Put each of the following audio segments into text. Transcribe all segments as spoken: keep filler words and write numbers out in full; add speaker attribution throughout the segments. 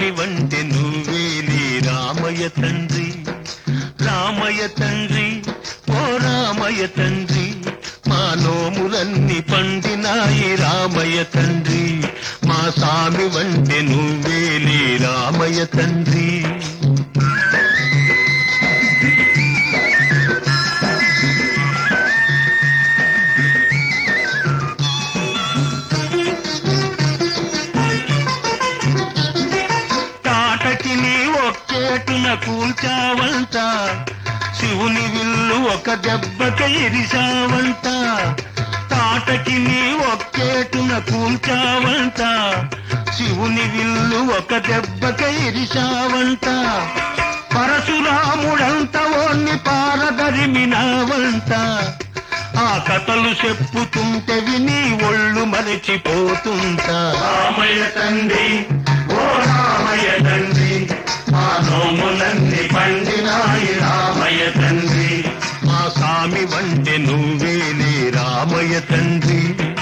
Speaker 1: స్వామి వంటి నువ్వేలే రామయ్య తండ్రి. రామయ్య తండ్రి ఓ రామయ్య తండ్రి, మా నోములన్నీ పండినాయి రామయ్య తండ్రి. మా స్వామి వంటి నువ్వేలే రామయ్య తండ్రి. కూల్చావంట శివుని విల్లు ఒక దెబ్బక ఎరిసావంట. తాటకి నీ ఒక్కేటున కూల్చావంట శివుని విల్లు ఒక దెబ్బక ఎరిసావంట. పరశురాముడంత ఓన్ని పారదరిమినావంట. ఆ కథలు చెప్పుతుంటే విని ఒళ్ళు మరచిపోతుంటా.
Speaker 2: రామయ్య తండ్రి ఓ రామయ్య తండ్రి, మా నోములన్నీ పండినాయి రామయ్య తండ్రి.
Speaker 1: మా స్వామి వంటి నువ్వేలే రామయ్య తండ్రి.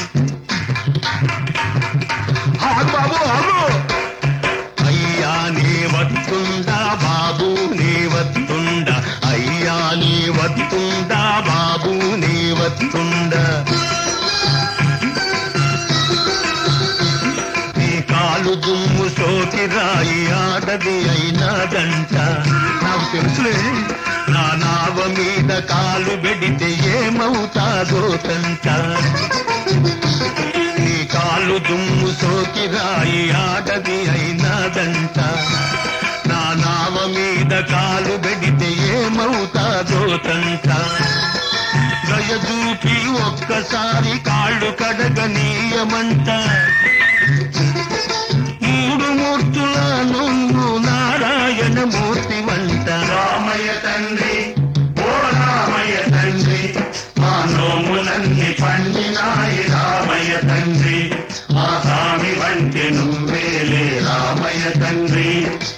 Speaker 1: బాబు అయ్యా నీ వత్తుండా బాబు నీ వత్తుండా, అయ్యా నీ వత్తుండా బాబు నీ వత్తుండా. నీ కాలు దుమ్ము సోకి రాయి ఆడది అయినాదంట. నాకు తెలుసులే నా నావ మీద కాలు పెడితే ఏమవుతాదో తంట. నీ కాలు దుమ్ము సోకి రాయి ఆడది అయినాదంట. నా నావ మీద కాలు పెడితే ఏమవుతాదో తంట. దయచూపి ఒక్కసారి కాళ్ళు కడగనీయమంట. మూడు మూర్తుల నువ్వు నారాయణ మూర్తి వంట.
Speaker 2: రామయ్య తండ్రి ఓ రామయ్య తండ్రి, మా నోములన్నీ పండినాయి రామయ్య తండ్రి. మా స్వామి వంటి నువ్వేలే రామయ్య తండ్రి.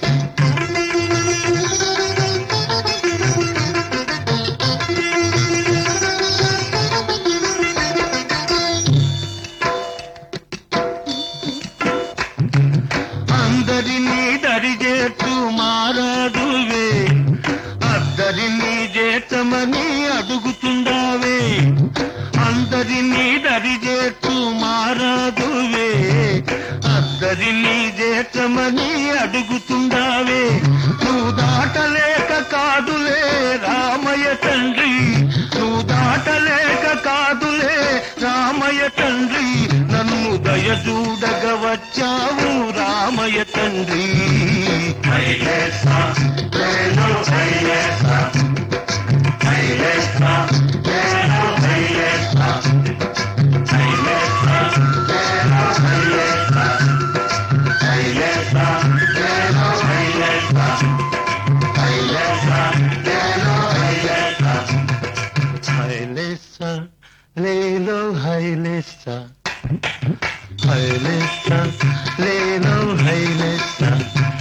Speaker 1: అందరినీ దరిచేస్తూ మారాదువే, అద్దరినీ చేతమని అడుగుతుండావే. అందరినీ దరిచేస్తూ మారాదువే, అద్దరినీ చేతమని అడుగుతుండావే. నువ్వు దాటలేక కాదులే రామయ్య తండ్రి, నువ్వు దాటలేక కాదులే రామయ్య తండ్రి. నన్ను దయచూడగ వచ్చావు రామయ్య తండ్రి.
Speaker 2: హైలేసా నేను హైలేసా, హైలేసా నేను హైలేసా, హైలేసా నేను హైలేసా, హైలేసా నేను హైలేసా, హైలేసా నేను హైలేసా.
Speaker 1: హైలేసా లేలో హైలేసా, హైలేసా లేలో హైలేసా.